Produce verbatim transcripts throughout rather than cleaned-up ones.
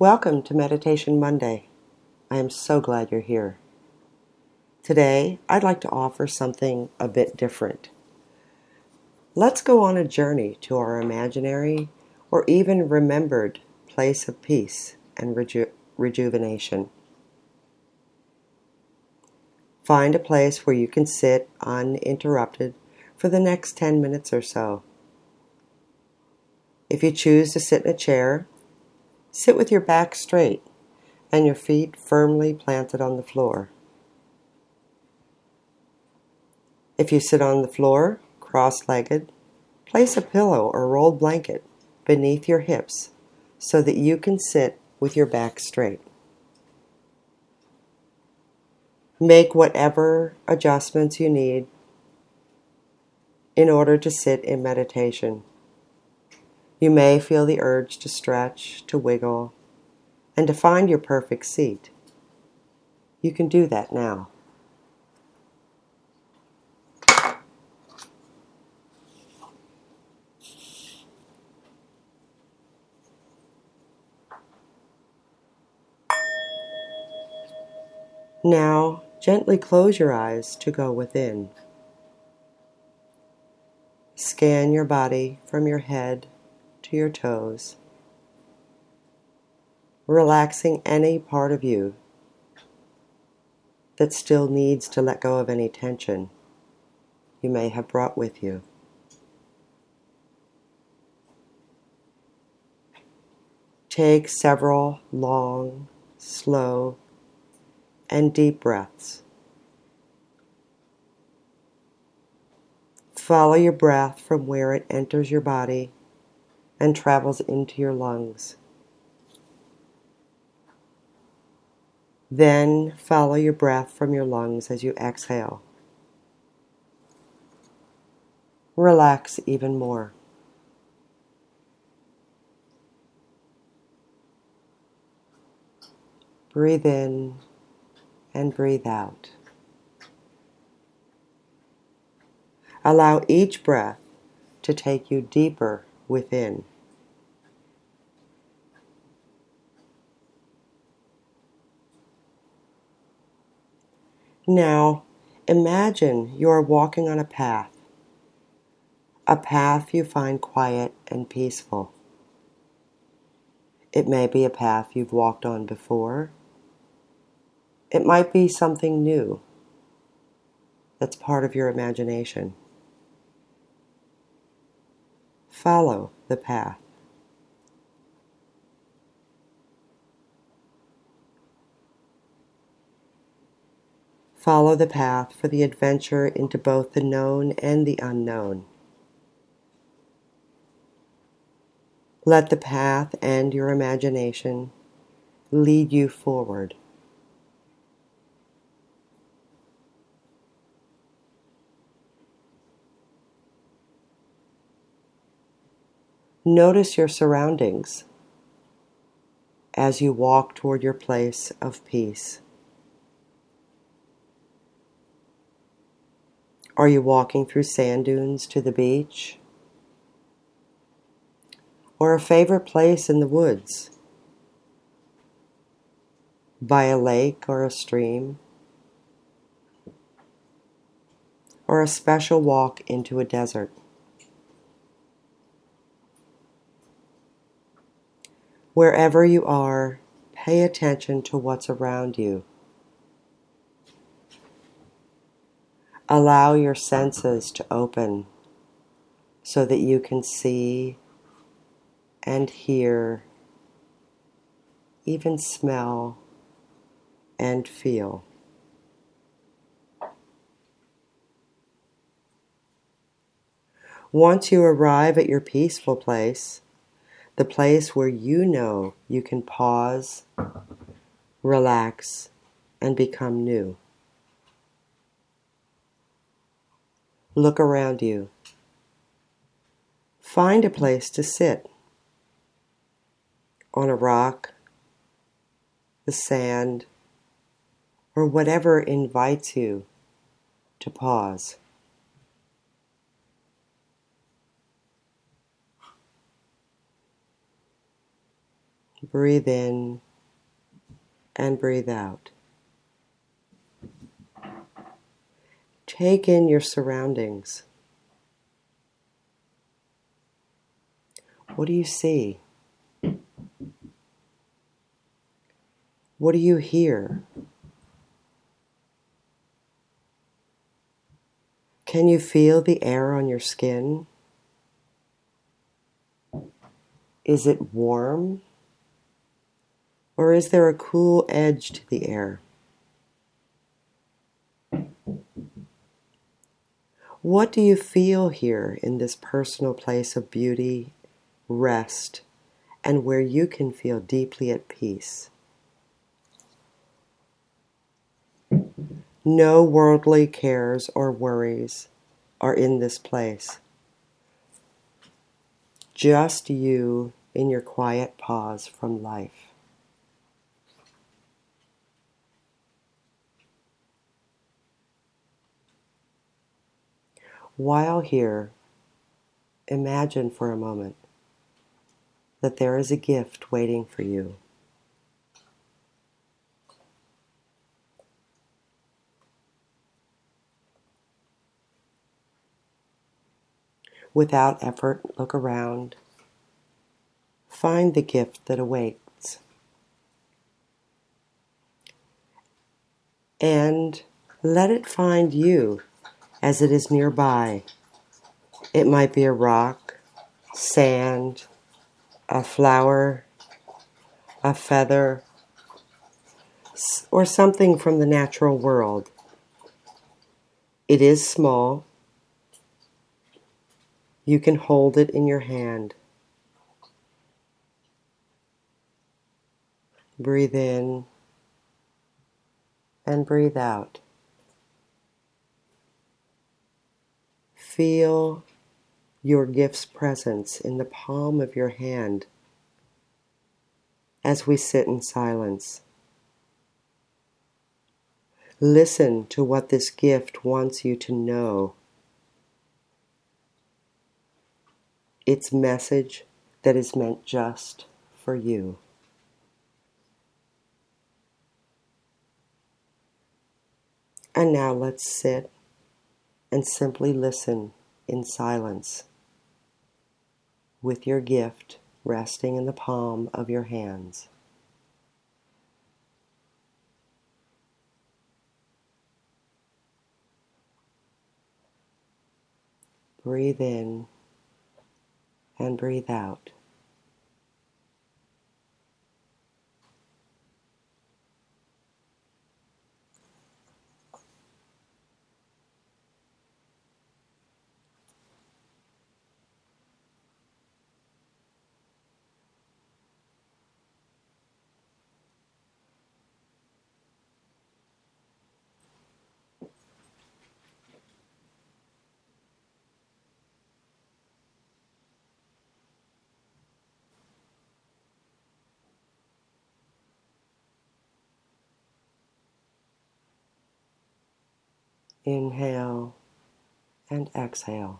Welcome to Meditation Monday. I am so glad you're here. Today, I'd like to offer something a bit different. Let's go on a journey to our imaginary or even remembered place of peace and reju- rejuvenation. Find a place where you can sit uninterrupted for the next ten minutes or so. If you choose to sit in a chair, sit with your back straight and your feet firmly planted on the floor. If you sit on the floor, cross-legged, place a pillow or rolled blanket beneath your hips so that you can sit with your back straight. Make whatever adjustments you need in order to sit in meditation. You may feel the urge to stretch, to wiggle, and to find your perfect seat. You can do that now. Now, gently close your eyes to go within. Scan your body from your head to your toes, relaxing any part of you that still needs to let go of any tension you may have brought with you. Take several long, slow, and deep breaths. Follow your breath from where it enters your body and travels into your lungs. Then follow your breath from your lungs as you exhale. Relax even more. Breathe in and breathe out. Allow each breath to take you deeper within. Now, imagine you are walking on a path, a path you find quiet and peaceful. It may be a path you've walked on before. It might be something new that's part of your imagination. Follow the path. Follow the path for the adventure into both the known and the unknown. Let the path and your imagination lead you forward. Notice your surroundings as you walk toward your place of peace. Are you walking through sand dunes to the beach? Or a favorite place in the woods? By a lake or a stream? Or a special walk into a desert? Wherever you are, pay attention to what's around you. Allow your senses to open so that you can see and hear, even smell and feel. Once you arrive at your peaceful place, the place where you know you can pause, relax, and become new. Look around you. Find a place to sit. On a rock, the sand, or whatever invites you to pause. Breathe in and breathe out. Take in your surroundings. What do you see? What do you hear? Can you feel the air on your skin? Is it warm? Or is there a cool edge to the air? What do you feel here in this personal place of beauty, rest, and where you can feel deeply at peace? No worldly cares or worries are in this place. Just you in your quiet pause from life. While here, imagine for a moment that there is a gift waiting for you. Without effort, look around. Find the gift that awaits. And let it find you as it is nearby. It might be a rock, sand, a flower, a feather, or something from the natural world. It is small. You can hold it in your hand. Breathe in and breathe out. Feel your gift's presence in the palm of your hand as we sit in silence. Listen to what this gift wants you to know. Its message that is meant just for you. And now let's sit and simply listen in silence with your gift resting in the palm of your hands. Breathe in and breathe out. Inhale and exhale.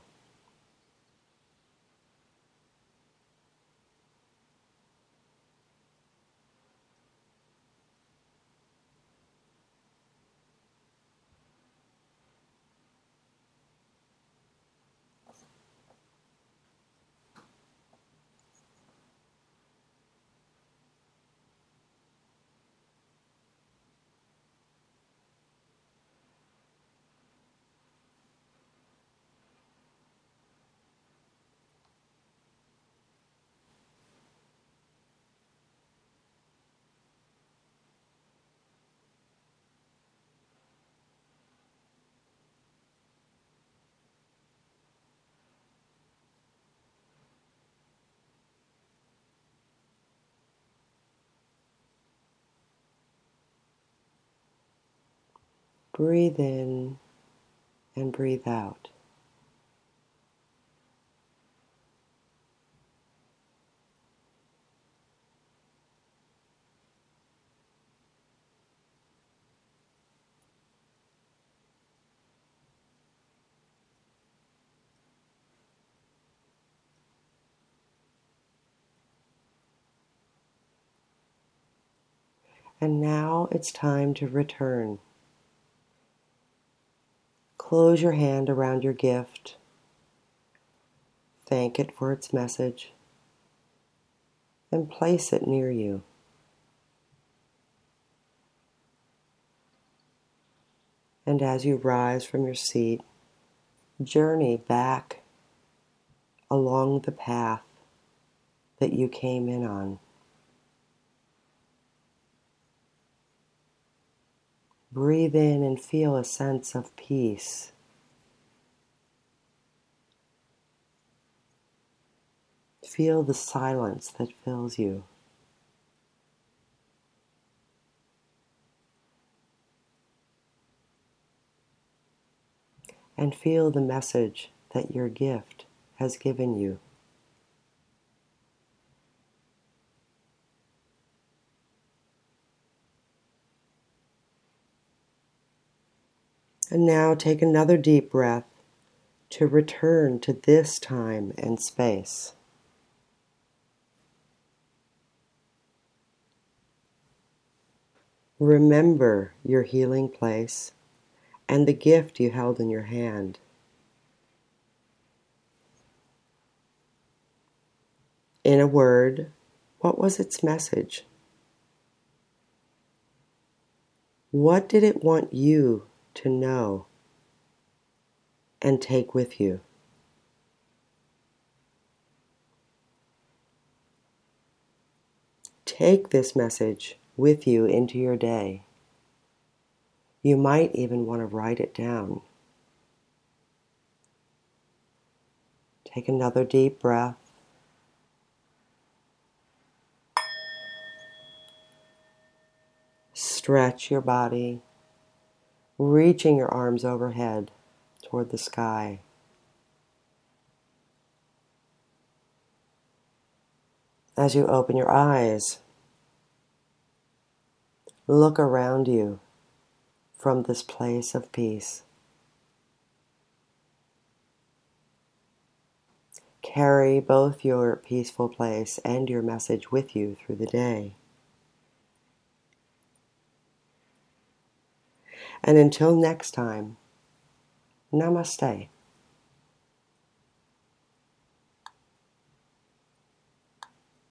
Breathe in and breathe out. And now it's time to return. Close your hand around your gift. Thank it for its message. And place it near you. And as you rise from your seat, journey back along the path that you came in on. Breathe in and feel a sense of peace. Feel the silence that fills you. And feel the message that your gift has given you. And now take another deep breath to return to this time and space. Remember your healing place and the gift you held in your hand. In a word, what was its message? What did it want you to know and take with you? Take this message with you into your day. You might even want to write it down. Take another deep breath. Stretch your body, reaching your arms overhead toward the sky. As you open your eyes, look around you from this place of peace. Carry both your peaceful place and your message with you through the day. And until next time, namaste.